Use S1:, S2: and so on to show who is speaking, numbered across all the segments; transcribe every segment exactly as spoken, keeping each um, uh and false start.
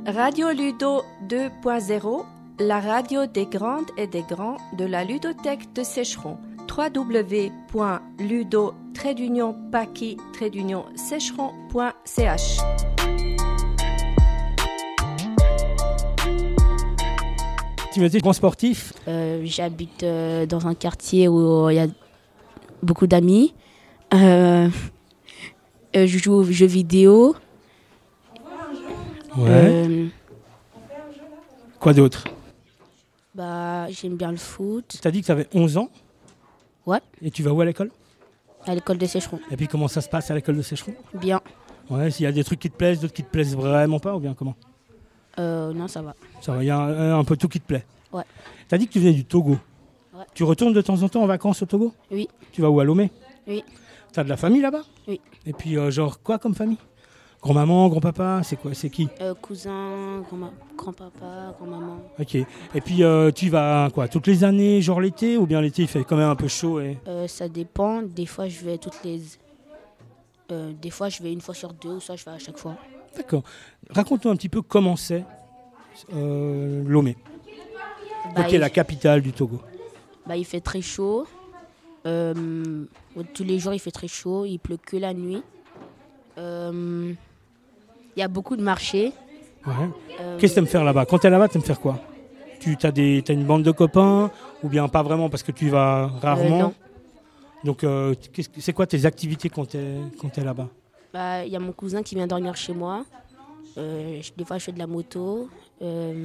S1: Radio Ludo deux point zéro, la radio des grandes et des grands de la ludothèque de Sécheron. w w w point ludo tiret paki tiret sécheron point c h.
S2: Tu étais grand sportif?
S3: euh, J'habite euh, dans un quartier où il y a beaucoup d'amis. Euh, euh, je joue aux jeux vidéo.
S2: Ouais.
S3: Euh,
S2: Quoi d'autre?
S3: bah, j'aime bien le foot.
S2: Tu as dit que tu avais onze ans?
S3: Ouais.
S2: Et tu vas où à l'école?
S3: À l'école de Sécheron.
S2: Et puis comment ça se passe à l'école de Sécheron?
S3: Bien.
S2: Ouais, s'il y a des trucs qui te plaisent, d'autres qui te plaisent vraiment pas, ou bien comment?
S3: Euh, non, ça va.
S2: Ça va, il y a un, un peu tout qui te plaît.
S3: Ouais.
S2: Tu as dit que tu venais du Togo.
S3: Ouais.
S2: Tu retournes de temps en temps en vacances au Togo?
S3: Oui.
S2: Tu vas où, à Lomé?
S3: Oui.
S2: Tu as de la famille là-bas?
S3: Oui.
S2: Et puis euh, genre quoi comme famille? Grand-maman, grand-papa, c'est quoi? C'est qui?
S3: Euh, cousin, grand- grand-papa, grand-maman.
S2: Ok. Et puis euh, tu vas quoi? Toutes les années, genre l'été? Ou bien l'été il fait quand même un peu chaud et...
S3: Euh, ça dépend. Des fois, je vais toutes les... Euh, des fois, je vais une fois sur deux, ou ça, je vais à chaque fois.
S2: D'accord. Raconte-nous un petit peu comment c'est euh, Lomé.
S3: Bah,
S2: Donc, qui
S3: il...
S2: est la capitale du Togo.
S3: bah, il fait très chaud. Euh, tous les jours, il fait très chaud. Il pleut que la nuit. Euh, Il y a beaucoup de marchés.
S2: Ouais.
S3: Euh,
S2: Qu'est-ce que tu aimes faire là-bas? Quand tu es là-bas, tu aimes faire quoi? Tu as, des, t'as une bande de copains? Ou bien pas vraiment parce que tu y vas rarement?
S3: euh, non.
S2: Donc, euh, qu'est-ce que- c'est quoi tes activités quand tu es là-bas?
S3: Bah, il y a mon cousin qui vient dormir chez moi. Euh, je- des fois, je fais de la moto. Euh,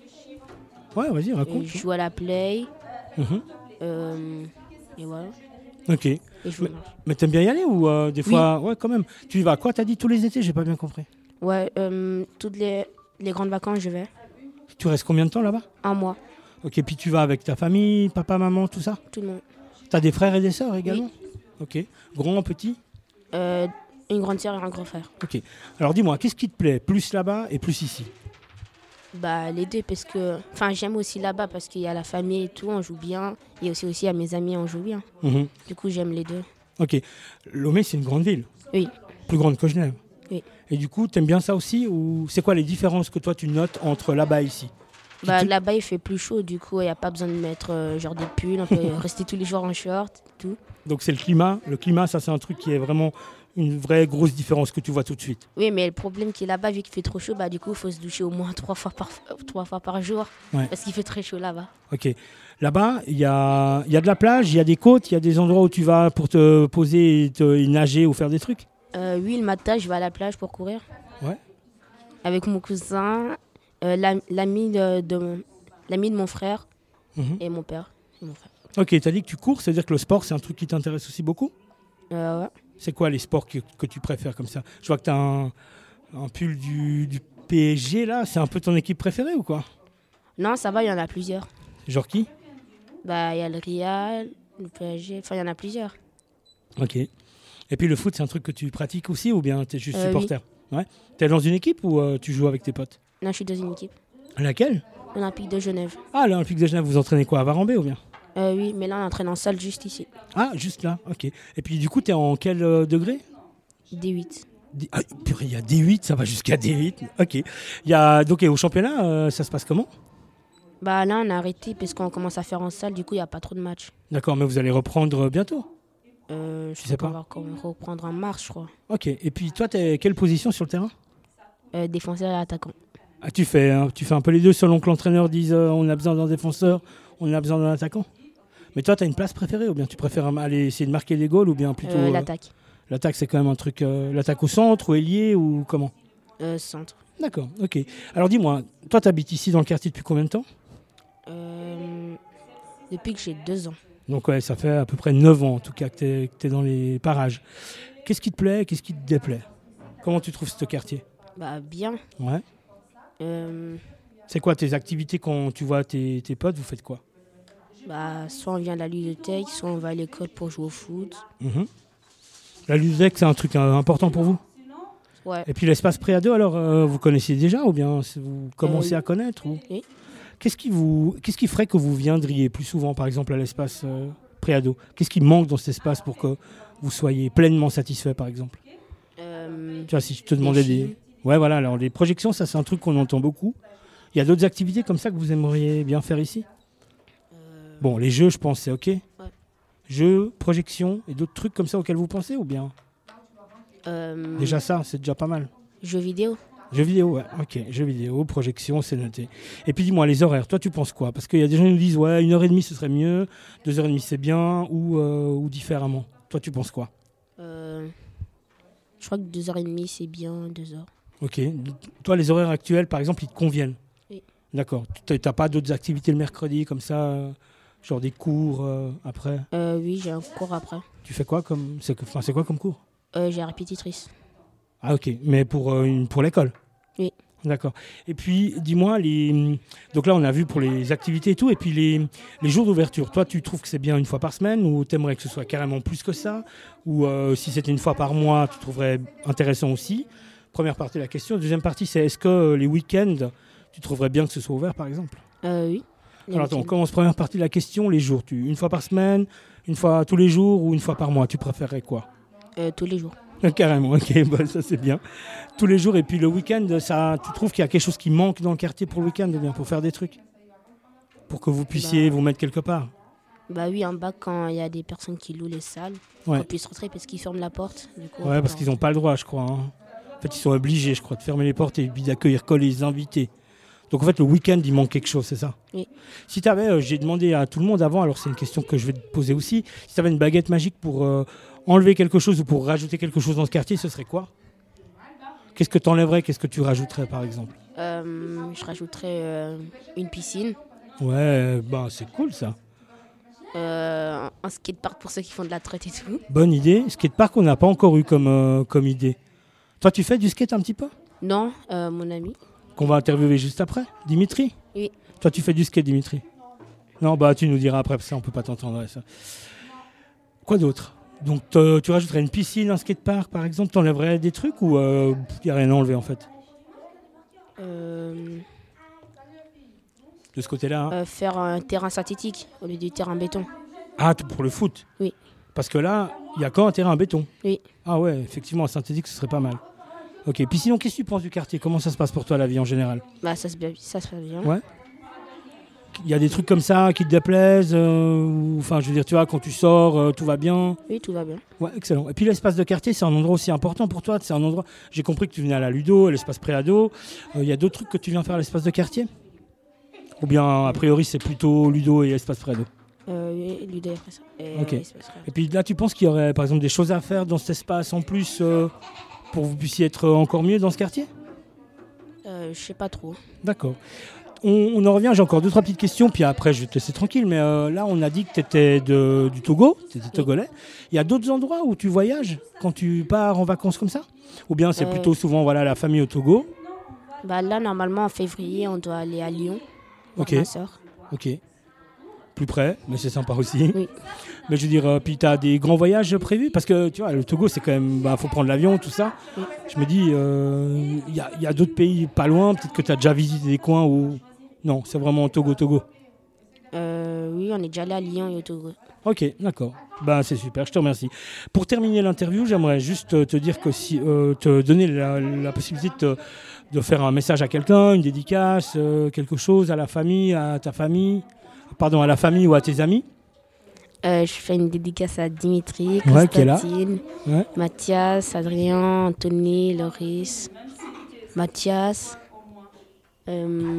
S2: Ouais, vas-y, raconte.
S3: je joue à la play.
S2: Mhm.
S3: Euh, et voilà.
S2: Ok.
S3: Et je
S2: Mais-
S3: marche.
S2: Mais t'aimes bien y aller ou euh, des fois... Ouais, quand même. Tu y vas quoi? T'as dit tous les étés? J'ai pas bien compris.
S3: Ouais, euh, toutes les, les grandes vacances, je vais.
S2: Tu restes combien de temps là-bas?
S3: Un mois,
S2: Ok, puis tu vas avec ta famille, papa, maman, tout ça?
S3: tout le monde.
S2: T'as des frères et des sœurs également? Ok. Grand, petit?
S3: Euh, une grande sœur et un grand frère.
S2: Ok. Alors dis-moi, qu'est-ce qui te plaît plus là-bas et plus ici?
S3: Bah, les deux, parce que... Enfin, j'aime aussi là-bas parce qu'il y a la famille et tout, on joue bien. Et aussi, aussi à mes amis, on joue bien.
S2: Mhm.
S3: Du coup, j'aime les deux.
S2: Ok. Lomé, c'est une grande ville.
S3: Oui.
S2: Plus grande que Genève.
S3: Oui.
S2: Et du coup, t'aimes bien ça aussi? Ou c'est quoi les différences que toi tu notes entre là-bas et ici?
S3: Bah,
S2: Tu-
S3: là-bas, il fait plus chaud, du coup, il n'y a pas besoin de mettre euh, genre des pulls. On peut rester tous les jours en short, tout.
S2: Donc c'est le climat. Le climat, ça c'est un truc qui est vraiment une vraie grosse différence que tu vois tout de suite.
S3: Oui, mais le problème qui est là-bas, vu qu'il fait trop chaud, bah, du coup, il faut se doucher au moins trois fois par, euh, trois fois par jour.
S2: Ouais.
S3: Parce qu'il fait très chaud là-bas.
S2: Ok. Là-bas, il y a, il y a de la plage, il y a des côtes, il y a des endroits où tu vas pour te poser et, te, et nager ou faire des trucs.
S3: Euh, oui, le matin, je vais à la plage pour courir.
S2: Ouais.
S3: Avec mon cousin, euh, l'am- l'ami de, de, mon- l'ami de mon frère
S2: Mhm.
S3: et mon père. Et mon frère.
S2: Ok, tu as dit que tu cours, c'est-à-dire que le sport, c'est un truc qui t'intéresse aussi beaucoup?
S3: Euh, ouais.
S2: C'est quoi les sports que, que tu préfères comme ça? Je vois que tu as un, un pull du, du P S G là, c'est un peu ton équipe préférée ou quoi?
S3: Non, ça va, il y en a plusieurs.
S2: Genre qui?
S3: Bah, il y a le Real, le P S G, enfin, il y en a plusieurs.
S2: Ok. Et puis le foot, c'est un truc que tu pratiques aussi ou bien tu es juste
S3: Euh,
S2: supporter? Ouais. Tu es dans une équipe ou euh, tu joues avec tes potes?
S3: Non, je suis dans une équipe.
S2: Laquelle?
S3: Olympique de Genève.
S2: Ah, l'Olympique de Genève, vous entraînez quoi? À Varambé ou bien?
S3: Euh, oui, mais là, on entraîne en salle juste ici.
S2: Ah, juste là, ok. Et puis du coup, tu es en quel euh, degré?
S3: D huit.
S2: D- ah, purée, il y a D huit, ça va jusqu'à D huit. Ok. Il y a, donc, et au championnat, euh, ça se passe comment?
S3: Bah, là, on a arrêté parce qu'on commence à faire en salle, du coup, il n'y a pas trop de matchs.
S2: D'accord, mais vous allez reprendre bientôt?
S3: Euh, je
S2: sais
S3: sais
S2: pas.
S3: pas. On va encore reprendre en mars, je crois.
S2: Ok. Et puis toi, tu es quelle position sur le terrain?
S3: Euh, défenseur et attaquant.
S2: Ah, tu fais, hein, tu fais un peu les deux selon que l'entraîneur dise euh, on a besoin d'un défenseur, on a besoin d'un attaquant. Mais toi, tu as une place préférée ou bien tu préfères euh, aller essayer de marquer des goals ou bien plutôt
S3: Euh,
S2: euh,
S3: L'attaque.
S2: l'attaque, c'est quand même un truc. euh, l'attaque au centre ou ailier ou comment?
S3: Euh, centre.
S2: D'accord, ok. Alors dis-moi, toi, tu habites ici dans le quartier depuis combien de temps?
S3: Euh, depuis que j'ai deux ans.
S2: Donc ouais, ça fait à peu près neuf ans en tout cas que tu es dans les parages. Qu'est-ce qui te plaît, qu'est-ce qui te déplaît? Comment tu trouves ce quartier?
S3: Bah, bien.
S2: Ouais.
S3: Euh,
S2: C'est quoi tes activités quand tu vois tes, tes potes? Vous faites quoi?
S3: bah, soit on vient de la ludothèque, soit on va à l'école pour jouer au foot.
S2: Mhm. La ludothèque, c'est un truc euh, important pour vous?
S3: Ouais.
S2: Et puis l'espace préado, alors euh, vous connaissez déjà ou bien c'est- vous commencez
S3: Euh,
S2: à connaître ou...
S3: oui.
S2: Qu'est-ce qui vous, qu'est-ce qui ferait que vous viendriez plus souvent, par exemple, à l'espace euh, préado? Qu'est-ce qui manque dans cet espace pour que vous soyez pleinement satisfait, par exemple?
S3: Euh,
S2: Tu vois, si je te demandais des...
S3: films.
S2: Ouais, voilà. Alors, les projections, ça, c'est un truc qu'on entend beaucoup. Il y a d'autres activités comme ça que vous aimeriez bien faire ici?
S3: Euh,
S2: Bon, les jeux, je pense, c'est OK.
S3: Ouais.
S2: Jeux, projections et d'autres trucs comme ça auxquels vous pensez ou bien?
S3: euh,
S2: Déjà ça, c'est déjà pas mal.
S3: Jeux vidéo.
S2: Jeux vidéo, ouais. OK. Jeux vidéo, projections, c'est noté. Et puis dis-moi, les horaires, toi, tu penses quoi? Parce qu'il y a des gens qui nous disent, ouais, une heure et demie, ce serait mieux. Deux heures et demie, c'est bien. Ou, euh, ou différemment. Toi, tu penses quoi?
S3: Euh, je crois que deux heures trente, c'est bien, deux heures.
S2: OK. Toi, les horaires actuels, par exemple, ils te conviennent?
S3: Oui.
S2: D'accord. Tu n'as pas d'autres activités le mercredi, comme ça, euh, genre des cours euh, après?
S3: Euh, oui, j'ai un cours après.
S2: Tu fais quoi comme, c'est, enfin, c'est quoi comme cours?
S3: Euh, j'ai la répétitrice.
S2: Ah, OK. Mais pour, euh, une, pour l'école?
S3: Oui.
S2: D'accord. Et puis, dis-moi, les... donc là, on a vu pour les activités et tout, et puis les, les jours d'ouverture. Toi, tu trouves que c'est bien une fois par semaine ou tu aimerais que ce soit carrément plus que ça? Ou euh, si c'était une fois par mois, tu trouverais intéressant aussi? Première partie de la question. Deuxième partie, c'est est-ce que euh, les week-ends, tu trouverais bien que ce soit ouvert, par exemple?
S3: Euh, oui. Les
S2: Alors, attends, on
S3: week-ends.
S2: commence première partie de la question. Les jours, tu, une fois par semaine, une fois tous les jours ou une fois par mois? Tu préférerais quoi?
S3: Euh, tous les jours.
S2: Carrément, ok, bah, ça c'est bien. Tous les jours, et puis le week-end, ça, tu trouves qu'il y a quelque chose qui manque dans le quartier pour le week-end, ou bien pour faire des trucs? Pour que vous puissiez
S3: Bah.
S2: vous mettre quelque part?
S3: Bah oui, en bas, quand il y a des personnes qui louent les salles,
S2: Ouais.
S3: on puisse rentrer parce qu'ils ferment la porte. Du coup, on
S2: Ouais,
S3: peut
S2: parce
S3: pas
S2: qu'ils n'ont pas le droit, je crois. hein. En fait, ils sont obligés, je crois, de fermer les portes et puis d'accueillir que les invités. Donc en fait, le week-end, il manque quelque chose, c'est ça?
S3: Oui.
S2: Si tu avais, euh, j'ai demandé à tout le monde avant, alors c'est une question que je vais te poser aussi, si tu avais une baguette magique pour euh, enlever quelque chose ou pour rajouter quelque chose dans ce quartier, ce serait quoi? Qu'est-ce que tu enlèverais, qu'est-ce que tu rajouterais par exemple?
S3: Euh, je rajouterais euh, une piscine,
S2: Ouais, bah c'est cool ça.
S3: euh, un skatepark pour ceux qui font de la traite et tout.
S2: Bonne idée. Skatepark, on n'a pas encore eu comme, euh, comme idée. Toi, tu fais du skate un petit peu?
S3: Non, euh, mon ami.
S2: Qu'on va interviewer juste après. Dimitri?
S3: Oui.
S2: Toi, tu fais du skate, Dimitri? Non, bah tu nous diras après, parce que ça, on peut pas t'entendre. ouais, ça. Quoi d'autre? Donc, te- tu rajouterais une piscine, un skatepark, par exemple? T'enlèverais des trucs ou il euh, n'y a rien à enlever, en fait?
S3: Euh,
S2: De ce côté-là, hein.
S3: euh, faire un terrain synthétique au lieu du terrain béton.
S2: Ah, t- pour le foot?
S3: Oui.
S2: Parce que là, il n'y a qu'un terrain en béton.
S3: Oui.
S2: Ah ouais, effectivement, un synthétique, ce serait pas mal. Ok, puis sinon, qu'est-ce que tu penses du quartier? Comment ça se passe pour toi, la vie en général?
S3: Bah, ça se, ça se passe bien.
S2: Ouais. Il y a des trucs comme ça qui te déplaisent euh, ou, enfin, je veux dire, tu vois, quand tu sors, euh, tout va bien.
S3: Oui, tout va bien.
S2: Ouais, excellent. Et puis l'espace de quartier, c'est un endroit aussi important pour toi. C'est un endroit. J'ai compris que tu venais à la Ludo, à l'espace préado. Euh, Il y a d'autres trucs que tu viens faire à l'espace de quartier? Ou bien, a priori, c'est plutôt Ludo et espace préado?
S3: Euh, oui, lui d'ailleurs, ça. Et,
S2: Ok.
S3: euh, espace réel.
S2: Et puis là, tu penses qu'il y aurait, par exemple, des choses à faire dans cet espace en plus euh, pour que vous puissiez être encore mieux dans ce quartier?
S3: Euh, je sais pas trop.
S2: D'accord. On, on en revient, j'ai encore deux, trois petites questions, puis après je vais te laisser tranquille. Mais euh, là, on a dit que tu étais du Togo, tu étais togolais. Il y a d'autres endroits où tu voyages quand tu pars en vacances comme ça? Ou bien c'est
S3: Euh,
S2: plutôt souvent voilà, la famille au Togo?
S3: Bah là, normalement, en février, on doit aller à Lyon. Voir
S2: Ok.
S3: ma soeur.
S2: Ok. Plus près, mais c'est sympa aussi.
S3: Oui.
S2: Mais je veux dire, euh, puis tu as des grands voyages prévus? Parce que tu vois, le Togo, c'est quand même. Bah, faut prendre l'avion, tout ça.
S3: Oui.
S2: Je me dis, il y a, y a d'autres pays pas loin, peut-être que tu as déjà visité des coins où. Non, c'est vraiment Togo, Togo.
S3: Euh, oui, on est déjà allé à Lyon et au Togo.
S2: Ok, d'accord. Ben, c'est super, je te remercie. Pour terminer l'interview, j'aimerais juste euh, te dire que si, euh, te donner la, la possibilité de, te- de faire un message à quelqu'un, une dédicace, euh, quelque chose à la famille, à ta famille, pardon, à la famille ou à tes amis.
S3: Euh, je fais une dédicace à Dimitri,
S2: Ouais, qui est là.
S3: Constantine,
S2: Ouais.
S3: Mathias, Adrien, Anthony, Loris, Mathias. euh,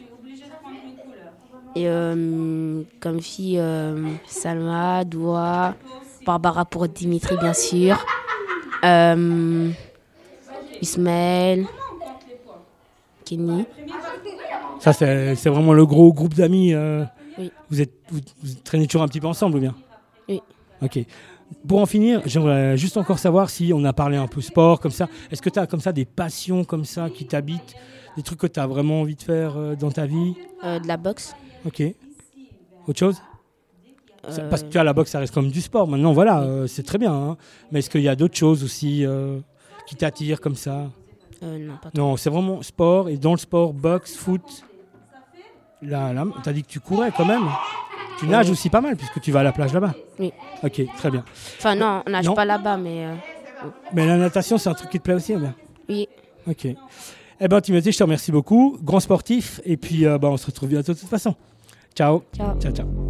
S3: et euh, comme fille, euh, Salma, Doua, Barbara pour Dimitri, bien sûr. Euh, Ismaël, Kenny.
S2: Ça, c'est c'est vraiment le gros groupe d'amis. euh,
S3: Oui.
S2: Vous, êtes, vous, vous traînez toujours un petit peu ensemble ou bien?
S3: Oui.
S2: Ok. Pour en finir, j'aimerais juste encore savoir si on a parlé un peu sport comme ça. Est-ce que tu as comme ça des passions comme ça qui t'habitent? Des trucs que tu as vraiment envie de faire euh, dans ta vie?
S3: Euh, de la boxe.
S2: Ok. Autre chose? C'est-
S3: Euh,
S2: Parce que tu vois, la boxe, ça reste comme du sport. Maintenant, voilà, euh, c'est très bien. hein. Mais est-ce qu'il y a d'autres choses aussi euh, qui t'attirent comme ça?
S3: euh, non, pas trop.
S2: Non, c'est vraiment sport. Et dans le sport, boxe, foot. Là, là, t'as dit que tu courais quand même. Tu nages
S3: Oui.
S2: aussi pas mal puisque tu vas à la plage là-bas.
S3: Oui.
S2: Ok, très bien.
S3: Enfin, non, on nage
S2: Non.
S3: pas là-bas, mais euh,
S2: Mais la natation, c'est un truc qui te plaît aussi, ou bien?
S3: oui.
S2: Ok. Eh ben Timothée, je te remercie beaucoup. Grand sportif. Et puis, euh, bah, on se retrouve bientôt de toute façon. Ciao.
S1: Ciao.
S2: Ciao, ciao.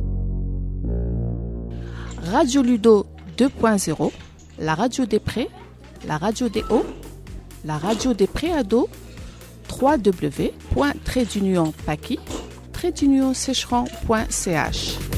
S4: Radio Ludo deux point zéro, la radio des prés, la radio des hauts, la radio des préados, w w w point trait d'union paki, trait d'union sécheron point c h.